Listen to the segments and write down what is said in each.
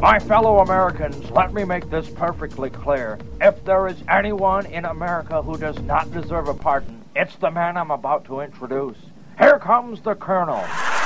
My fellow Americans, let me make this perfectly clear. If there is anyone in America who does not deserve a pardon, it's the man I'm about to introduce. Here comes the Colonel.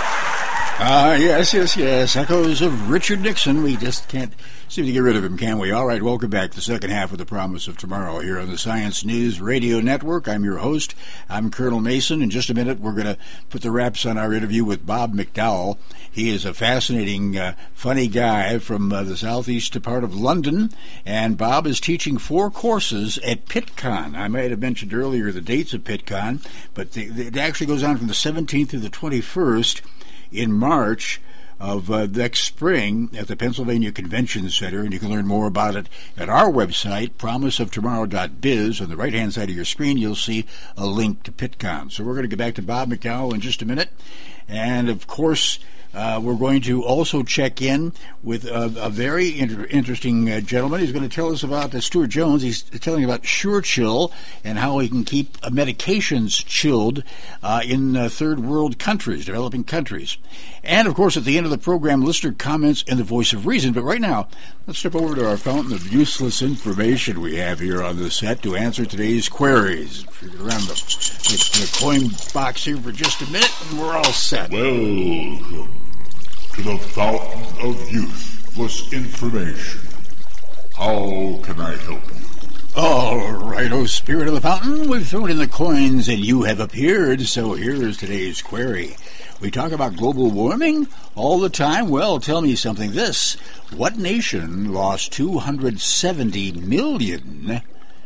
Yes. Echoes of Richard Nixon. We just can't seem to get rid of him, can we? All right, welcome back to the second half of The Promise of Tomorrow here on the Science News Radio Network. I'm your host. I'm Colonel Mason. In just a minute, we're going to put the wraps on our interview with Bob McDowell. He is a fascinating, funny guy from the southeast part of London, and Bob is teaching 4 courses at PittCon. I might have mentioned earlier the dates of PittCon, but it actually goes on from the 17th to the 21st in March of next spring at the Pennsylvania Convention Center, and you can learn more about it at our website, promiseoftomorrow.biz. On the right-hand side of your screen, you'll see a link to PittCon. So we're going to get back to Bob McDowell in just a minute, and of course, we're going to also check in with a very interesting gentleman. He's going to tell us about Stuart Jones. He's telling about SureChill and how he can keep medications chilled in third world countries, developing countries. And, of course, at the end of the program, listener comments and the voice of reason. But right now, let's step over to our fountain of useless information we have here on the set to answer today's queries. Around the coin box here for just a minute, and we're all set. Welcome to the fountain of useless information. How can I help you? All right, oh spirit of the fountain, we've thrown in the coins and you have appeared, so here's today's query. We talk about global warming all the time. Well, tell me something. What nation lost 270 million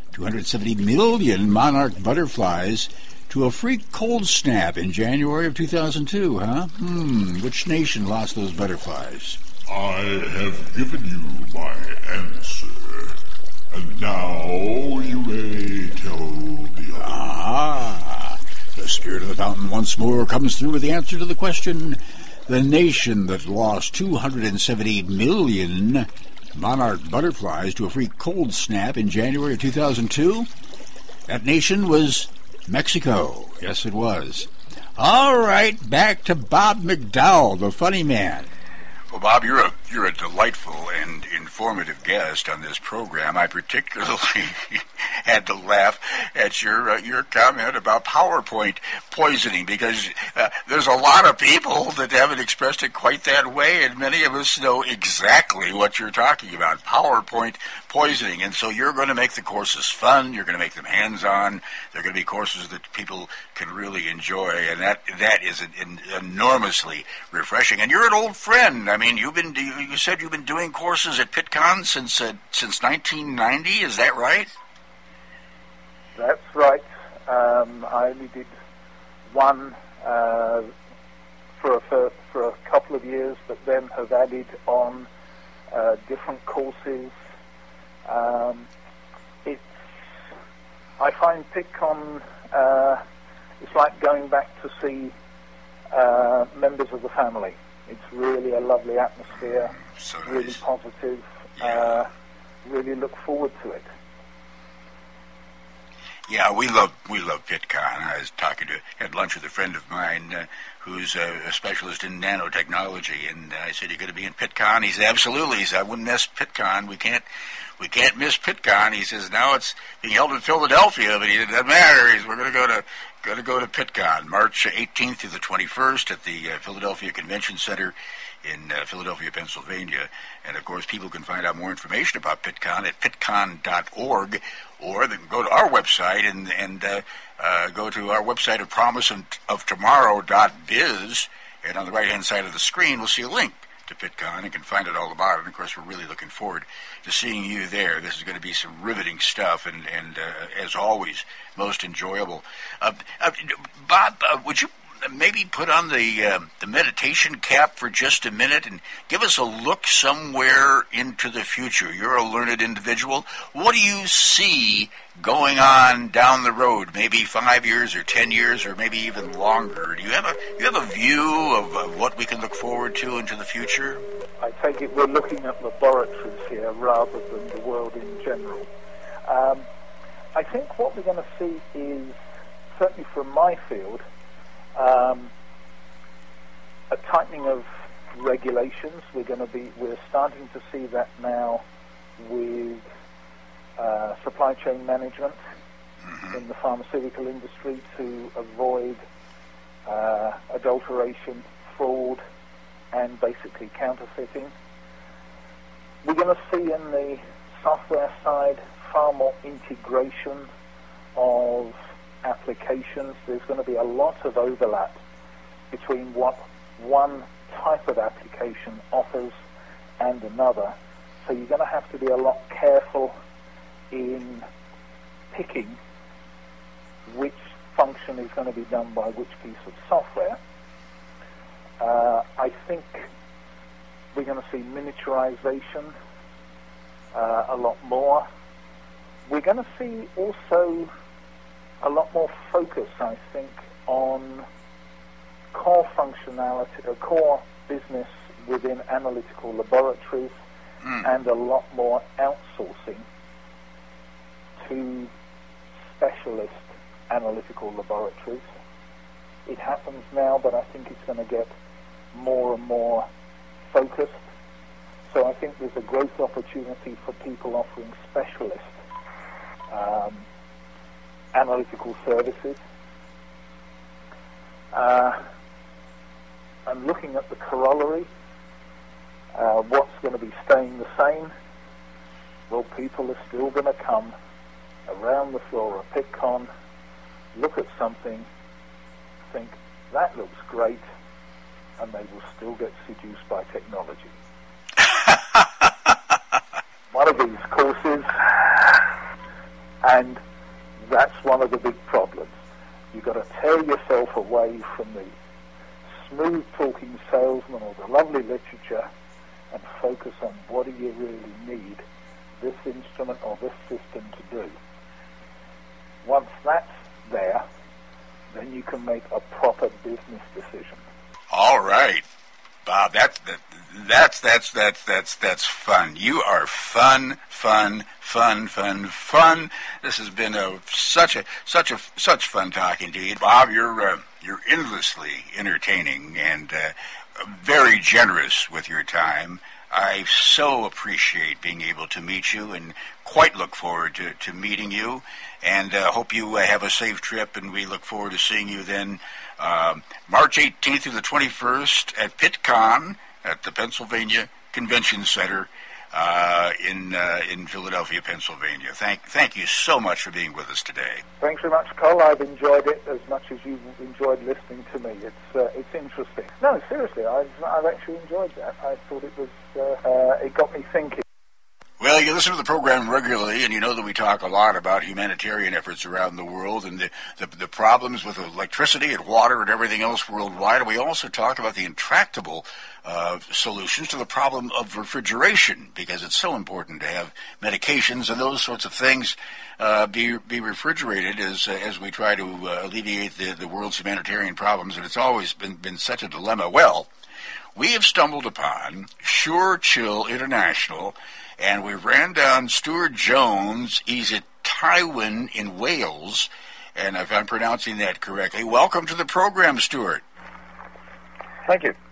monarch butterflies to a freak cold snap in January of 2002, huh? Which nation lost those butterflies? I have given you my answer, and now you may tell the others. The spirit of the fountain once more comes through with the answer to the question. The nation that lost 270 million monarch butterflies to a freak cold snap in January of 2002? That nation was Mexico. Yes, it was. All right, back to Bob McDowell, the funny man. Well, Bob, you're a delightful and informative guest on this program. I particularly had to laugh at your comment about PowerPoint poisoning, because there's a lot of people that haven't expressed it quite that way, and many of us know exactly what you're talking about, PowerPoint poisoning. And so you're going to make the courses fun, you're going to make them hands-on, they're going to be courses that people can really enjoy, and that is enormously refreshing. And you're an old friend. I mean, you said you've been doing courses at PittCon since 1990. Is that right? That's right. I only did one for a couple of years, but then have added on different courses. I find PittCon it's like going back to see members of the family. It's really a lovely atmosphere, so nice. Really positive. Yeah. Really look forward to it. Yeah, we love PittCon. I was had lunch with a friend of mine who's a specialist in nanotechnology, and I said, "You going to be in PittCon?" He said, "Absolutely." He said, "I wouldn't miss PittCon. We can't miss PittCon." He says, "Now it's being held in Philadelphia, but it doesn't matter. We're going to go to PittCon, March 18th to the 21st at the Philadelphia Convention Center in Philadelphia, Pennsylvania." And of course, people can find out more information about PittCon at pittcon.org, or they can go to our website and go to our website at promiseoftomorrow.biz, and on the right-hand side of the screen, we'll see a link to PittCon and can find out all about it. And of course, we're really looking forward to seeing you there. This is going to be some riveting stuff, and as always, most enjoyable. Bob, would you maybe put on the meditation cap for just a minute and give us a look somewhere into the future? You're a learned individual. What do you see going on down the road, maybe 5 years or 10 years or maybe even longer? Do you have a view of what we can look forward to into the future? I take it we're looking at laboratories here rather than the world in general. I think what we're going to see is, certainly from my field, a tightening of regulations. We're starting to see that now with supply chain management in the pharmaceutical industry to avoid adulteration, fraud, and basically counterfeiting. We're going to see in the software side far more integration of applications. There's going to be a lot of overlap between what one type of application offers and another. So you're going to have to be a lot careful in picking which function is going to be done by which piece of software. I think we're going to see miniaturization a lot more. We're going to see also a lot more focus, I think, on core functionality, core business within analytical laboratories, and a lot more outsourcing to specialist analytical laboratories. It happens now, but I think it's going to get more and more focused. So I think there's a growth opportunity for people offering specialist analytical services. And looking at the corollary, what's going to be staying the same? Well, people are still going to come around the floor of Pittcon, look at something, think, that looks great, and they will still get seduced by technology. One of these courses, and that's one of the big problems. You've got to tear yourself away from the smooth-talking salesman or the lovely literature and focus on what do you really need this instrument or this system to do. Once that's there, then you can make a proper business decision. All right, Bob. That's fun. You are fun. This has been such fun talking to you, Bob. You're endlessly entertaining and very generous with your time. I so appreciate being able to meet you and quite look forward to meeting you, and hope you have a safe trip, and we look forward to seeing you then March 18th through the 21st at Pittcon at the Pennsylvania Convention Center in Philadelphia, Pennsylvania. Thank you so much for being with us today. Thanks very much, Cole. I've enjoyed it as much as you've enjoyed listening to me. It's interesting. No, seriously, I've actually enjoyed that. I thought it was it got me thinking. Well, you listen to the program regularly, and you know that we talk a lot about humanitarian efforts around the world and the problems with electricity and water and everything else worldwide. And we also talk about the intractable solutions to the problem of refrigeration, because it's so important to have medications and those sorts of things be refrigerated as we try to alleviate the world's humanitarian problems. And it's always been such a dilemma. Well, we have stumbled upon SureChill International, and we ran down Stuart Jones. He's at Tywyn in Wales, and if I'm pronouncing that correctly, welcome to the program, Stuart. Thank you.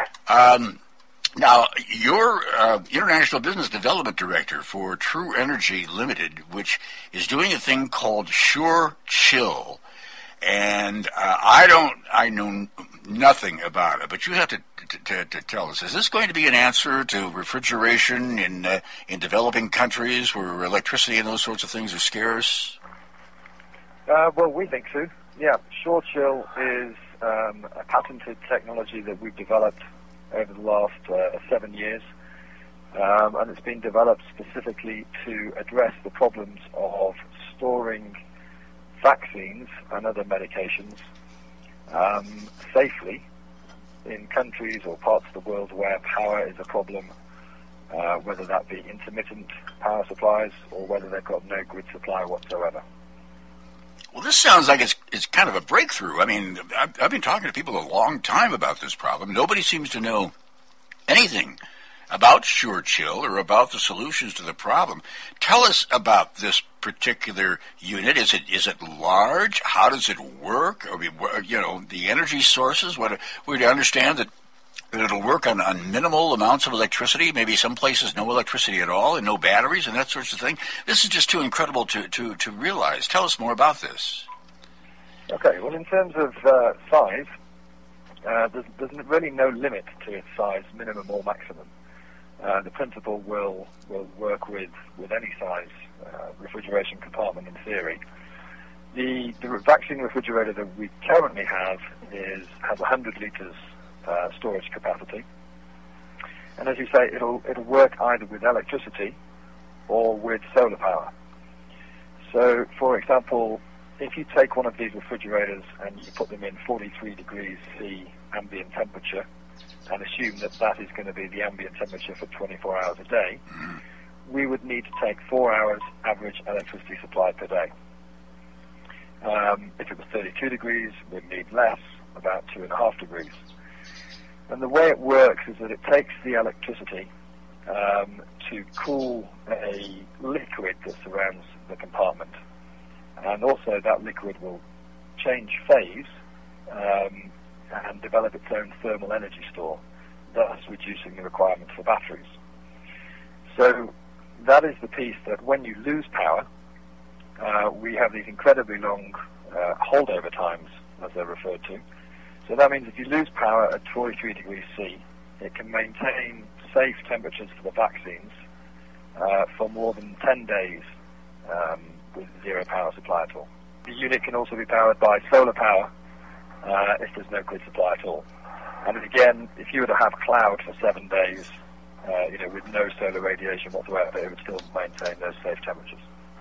Now, you're International Business Development Director for True Energy Limited, which is doing a thing called SureChill. And I know nothing about it, but you have to tell us, is this going to be an answer to refrigeration in developing countries where electricity and those sorts of things are scarce? Well, we think so. Yeah, SureChill is a patented technology that we've developed over the last 7 years, and it's been developed specifically to address the problems of storing vaccines and other medications safely in countries or parts of the world where power is a problem, whether that be intermittent power supplies or whether they've got no grid supply whatsoever. Well, this sounds like it's kind of a breakthrough. I mean, I've been talking to people a long time about this problem. Nobody seems to know anything about SureChill or about the solutions to the problem. Tell us about this particular unit. Is it large? How does it work? I mean, the energy sources. We understand that It'll work on minimal amounts of electricity, maybe some places no electricity at all and no batteries and that sort of thing. This is just too incredible to realize. Tell us more about this. Okay, well, in terms of size, there's really no limit to its size, minimum or maximum. The principle will work with any size refrigeration compartment in theory. The vaccine refrigerator that we currently have has 100 litres storage capacity, and as you say, it'll work either with electricity or with solar power. So, for example, if you take one of these refrigerators and you put them in 43 degrees C ambient temperature and assume that is going to be the ambient temperature for 24 hours a day, we would need to take 4 hours average electricity supply per day. If it was 32 degrees, we'd need less, about 2.5 degrees. And the way it works is that it takes the electricity to cool a liquid that surrounds the compartment. And also that liquid will change phase and develop its own thermal energy store, thus reducing the requirement for batteries. So that is the piece that when you lose power, we have these incredibly long holdover times, as they're referred to. So that means if you lose power at 43 degrees C, it can maintain safe temperatures for the vaccines for more than 10 days with zero power supply at all. The unit can also be powered by solar power if there's no grid supply at all. And again, if you were to have cloud for 7 days, with no solar radiation whatsoever, it would still maintain those safe temperatures.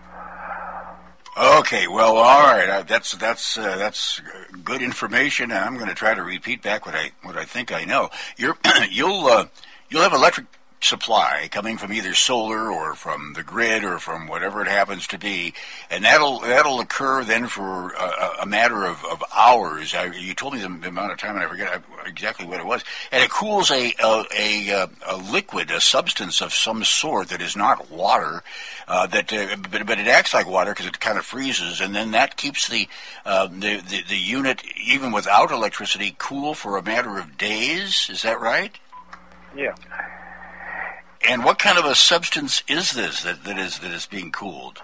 Okay, well, all right. That's good information. I'm going to try to repeat back what I think I know. You'll have electric supply coming from either solar or from the grid or from whatever it happens to be, and that'll occur then for a matter of hours. You told me the amount of time, and I forget exactly what it was. And it cools a liquid, a substance of some sort that is not water, but it acts like water because it kind of freezes, and then that keeps the unit, even without electricity, cool for a matter of days. Is that right? Yeah. And what kind of a substance is this that is being cooled?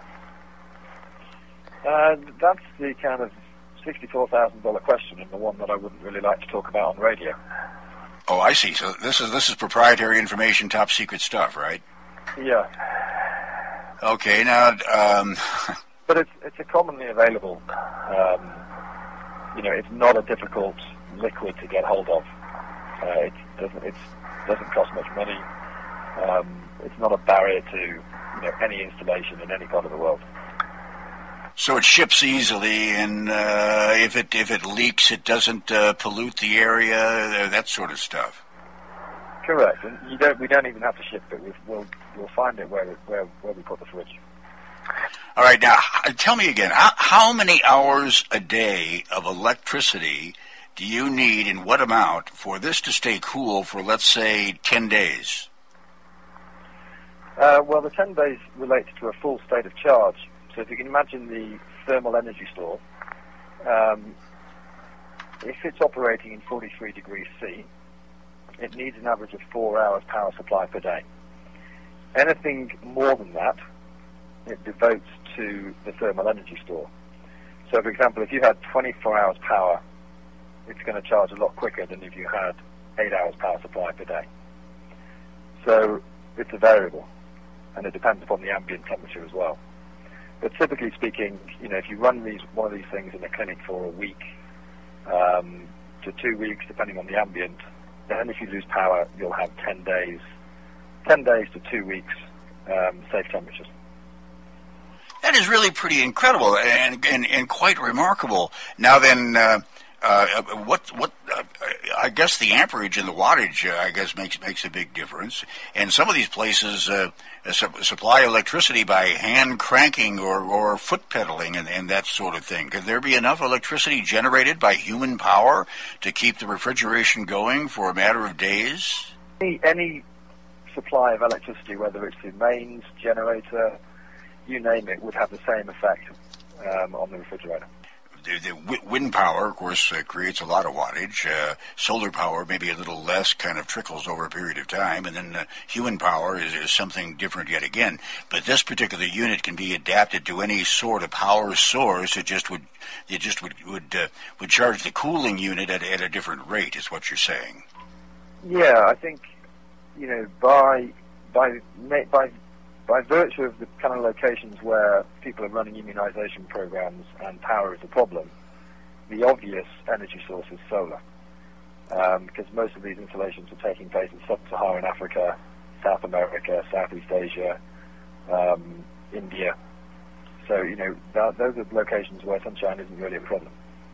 That's the kind of $64,000 question, and the one that I wouldn't really like to talk about on radio. Oh, I see. So this is proprietary information, top secret stuff, right? Yeah. Okay. Now, but it's a commonly available. It's not a difficult liquid to get hold of. It doesn't cost much money. It's not a barrier to any installation in any part of the world. So it ships easily, and if it leaks, it doesn't pollute the area, that sort of stuff. Correct, and we don't even have to ship it. We'll find it where we put the fridge. All right, now tell me again, how many hours a day of electricity do you need, in what amount, for this to stay cool for, let's say, 10 days? Well, the 10 days relates to a full state of charge. So if you can imagine the thermal energy store, if it's operating in 43 degrees C, it needs an average of 4 hours power supply per day. Anything more than that, it devotes to the thermal energy store. So, for example, if you had 24 hours power, it's going to charge a lot quicker than if you had 8 hours power supply per day. So it's a variable, and it depends upon the ambient temperature as well. But typically speaking, if you run one of these things in a clinic for a week to 2 weeks, depending on the ambient, then if you lose power, you'll have 10 days to 2 weeks safe temperatures. That is really pretty incredible and quite remarkable. Now then, I guess the amperage and the wattage, I guess, makes a big difference. And some of these places supply electricity by hand cranking or foot pedaling and that sort of thing. Could there be enough electricity generated by human power to keep the refrigeration going for a matter of days? Any supply of electricity, whether it's the mains, generator, you name it, would have the same effect on the refrigerator. the wind power, of course, creates a lot of wattage. Solar power, maybe a little less, kind of trickles over a period of time, and then human power is something different yet again. But this particular unit can be adapted to any sort of power source. It just would charge the cooling unit at a different rate, is what you're saying. Yeah, I think by virtue of the kind of locations where people are running immunization programs and power is a problem, the obvious energy source is solar, because most of these installations are taking place in sub-Saharan Africa, South America, Southeast Asia, India. So, those are locations where sunshine isn't really a problem.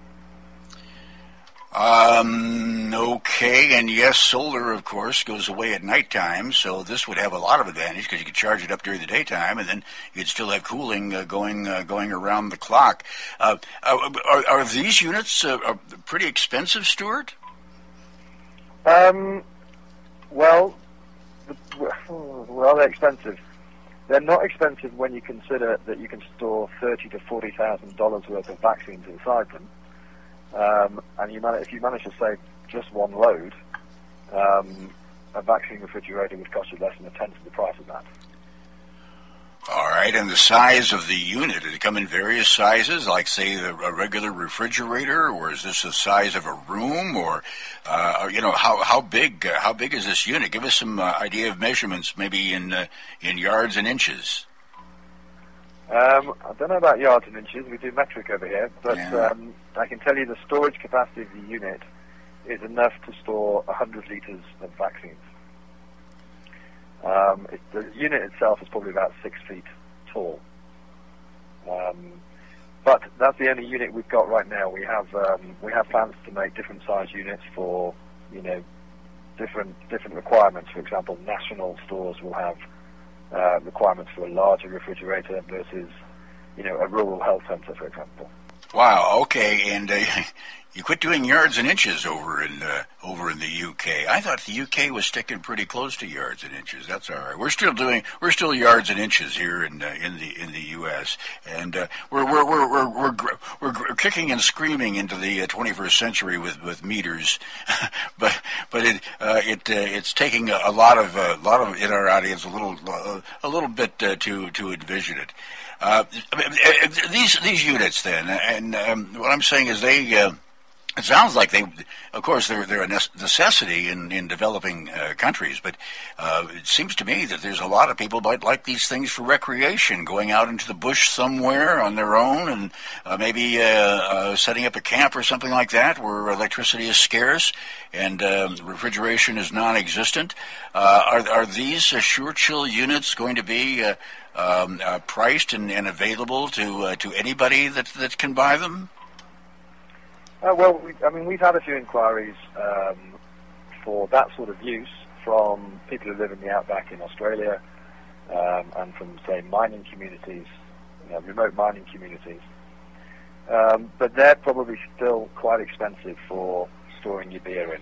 Okay, and yes, solar, of course, goes away at nighttime, so this would have a lot of advantage because you could charge it up during the daytime, and then you'd still have cooling going around the clock. Are these units pretty expensive, Stuart? Well, they're expensive. They're not expensive when you consider that you can store $30,000 to $40,000 worth of vaccines inside them. And if you manage to save just one load, a vaccine refrigerator would cost you less than a tenth of the price of that. All right, and the size of the unit, does it come in various sizes, like, say, a regular refrigerator, or is this the size of a room, or how big is this unit? Give us some idea of measurements, maybe in yards and inches. I don't know about yards and inches. We do metric over here, but I can tell you the storage capacity of the unit is enough to store 100 liters of vaccines. The unit itself is probably about 6 feet tall, but that's the only unit we've got right now. We have plans to make different size units for different requirements. For example, national stores will have requirements for a larger refrigerator versus, a rural health center, for example. Wow. Okay, and you quit doing yards and inches over in the UK. I thought the UK was sticking pretty close to yards and inches. That's all right. We're still yards and inches here in the US, and we're kicking and screaming into the 21st century with meters, but it's taking a lot of in our audience a little bit to envision it. These units then, and what I'm saying is it sounds like of course, they're a necessity in developing countries, but it seems to me that there's a lot of people might like these things for recreation, going out into the bush somewhere on their own, and maybe setting up a camp or something like that, where electricity is scarce and refrigeration is non-existent. Are these SureChill units going to be priced and available to anybody that can buy them? We've had a few inquiries for that sort of use from people who live in the outback in Australia and from, say, mining communities, remote mining communities. But they're probably still quite expensive for storing your beer in.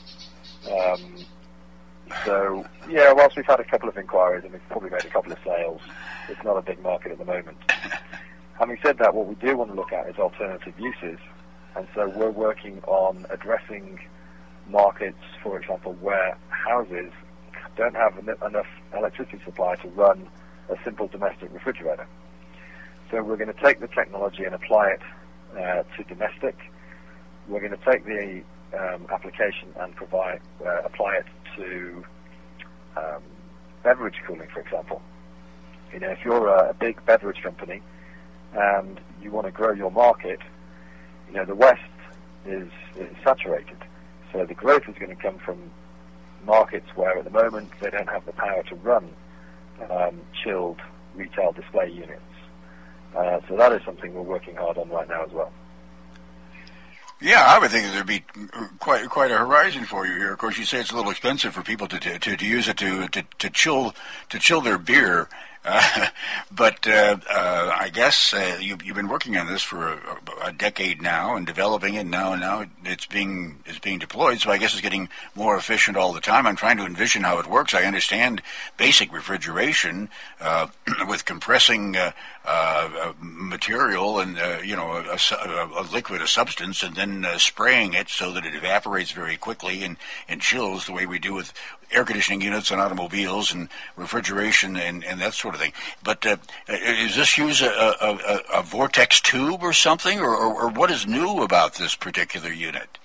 Whilst we've had a couple of inquiries and we've probably made a couple of sales, it's not a big market at the moment. Having said that, what we do want to look at is alternative uses. And so we're working on addressing markets, for example, where houses don't have enough electricity supply to run a simple domestic refrigerator. So we're going to take the technology and apply it to domestic. We're going to take the application and apply it to beverage cooling, for example. If you're a big beverage company and you want to grow your market, the West is saturated, so the growth is going to come from markets where at the moment they don't have the power to run chilled retail display units. So that is something we're working hard on right now as well. Yeah, I would think that there'd be quite a horizon for you here. Of course, you say it's a little expensive for people to use it to chill their beer. But I guess you've been working on this for a decade now and developing it. Now it's being deployed. So I guess it's getting more efficient all the time. I'm trying to envision how it works. I understand basic refrigeration with compressing material and a liquid, a substance, and then spraying it so that it evaporates very quickly and chills the way we do with air conditioning units on automobiles and refrigeration and that sort of thing. But does this use a vortex tube or something, or what is new about this particular unit?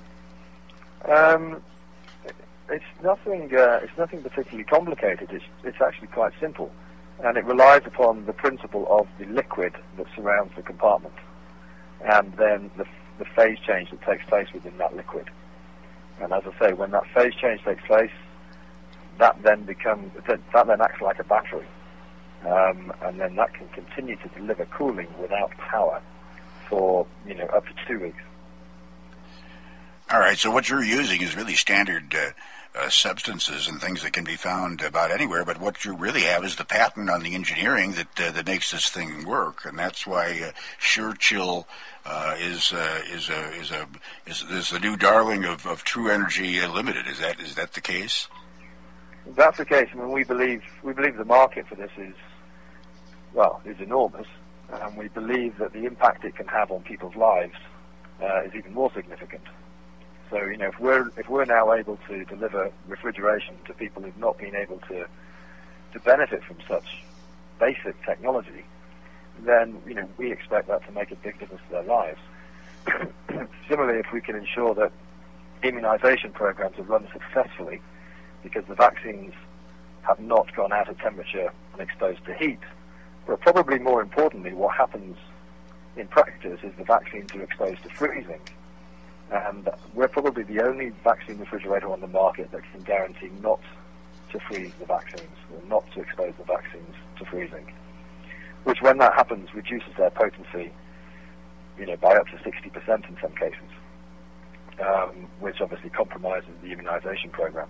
It's nothing particularly complicated. It's actually quite simple, and it relies upon the principle of the liquid that surrounds the compartment, and then the phase change that takes place within that liquid. And as I say, when that phase change takes place, that then acts like a battery, and then that can continue to deliver cooling without power for up to 2 weeks. All right. So what you're using is really standard substances and things that can be found about anywhere. But what you really have is the patent on the engineering that makes this thing work, and that's why SureChill is the new darling of True Energy Limited. Is that the case? That's the case. I mean, we believe the market for this is enormous, and we believe that the impact it can have on people's lives is even more significant. So, if we're now able to deliver refrigeration to people who've not been able to benefit from such basic technology, then we expect that to make a big difference to their lives. Similarly, if we can ensure that immunization programs are run successfully, because the vaccines have not gone out of temperature and exposed to heat, but probably more importantly, what happens in practice is the vaccines are exposed to freezing. And we're probably the only vaccine refrigerator on the market that can guarantee not to freeze the vaccines, or not to expose the vaccines to freezing, which, when that happens, reduces their potency, by up to 60% in some cases, which obviously compromises the immunization program.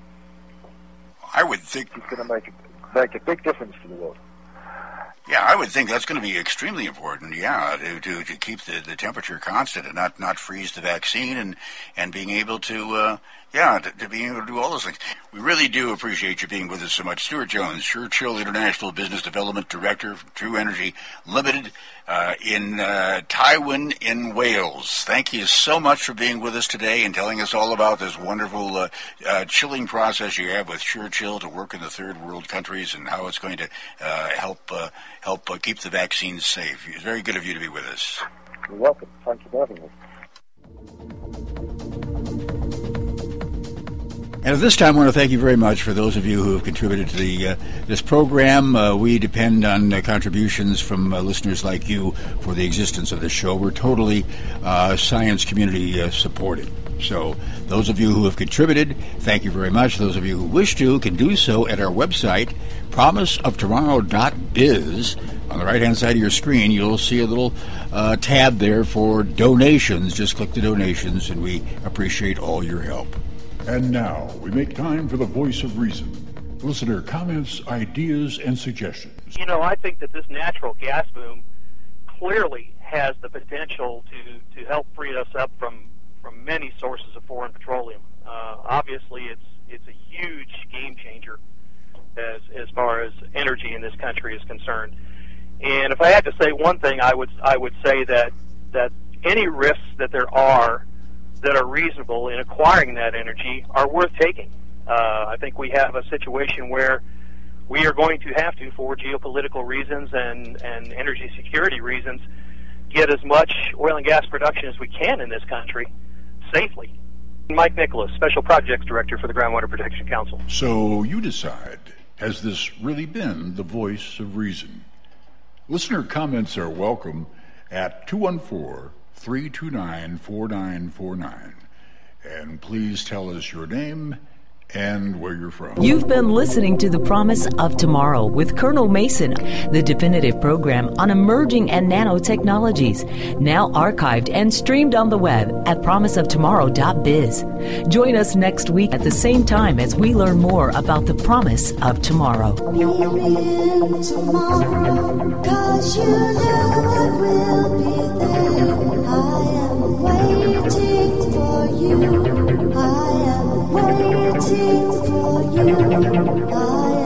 I would think it's going to make a big difference to the world. Yeah, I would think that's going to be extremely important, to keep the temperature constant and not freeze the vaccine and being able to being able to do all those things. We really do appreciate you being with us so much. Stuart Jones, SureChill International Business Development Director for True Energy Limited in Tywyn in Wales. Thank you so much for being with us today and telling us all about this wonderful chilling process you have with SureChill to work in the third world countries and how it's going to help keep the vaccines safe. It's very good of you to be with us. You're welcome. Thank you for having me. And at this time, I want to thank you very much for those of you who have contributed to this program. We depend on contributions from listeners like you for the existence of this show. We're totally science community supported. So those of you who have contributed, thank you very much. Those of you who wish to can do so at our website, promiseoftomorrow.biz. On the right-hand side of your screen, you'll see a little tab there for donations. Just click the donations, and we appreciate all your help. And now, we make time for the voice of reason. Listener comments, ideas, and suggestions. I think that this natural gas boom clearly has the potential to help free us up from many sources of foreign petroleum. Obviously, it's a huge game changer as far as energy in this country is concerned. And if I had to say one thing, I would say that any risks that there are that are reasonable in acquiring that energy are worth taking. I think we have a situation where we are going to have to, for geopolitical reasons and energy security reasons, get as much oil and gas production as we can in this country safely. Mike Nicholas, Special Projects Director for the Groundwater Protection Council. So you decide, has this really been the voice of reason? Listener comments are welcome at 214-329-4949. And please tell us your name and where you're from. You've been listening to The Promise of Tomorrow with Colonel Mason, the definitive program on emerging and nanotechnologies, now archived and streamed on the web at promiseoftomorrow.biz. Join us next week at the same time as we learn more about the promise of tomorrow. Tomorrow, 'cause you know I will be there. I am waiting for you. I am waiting for you.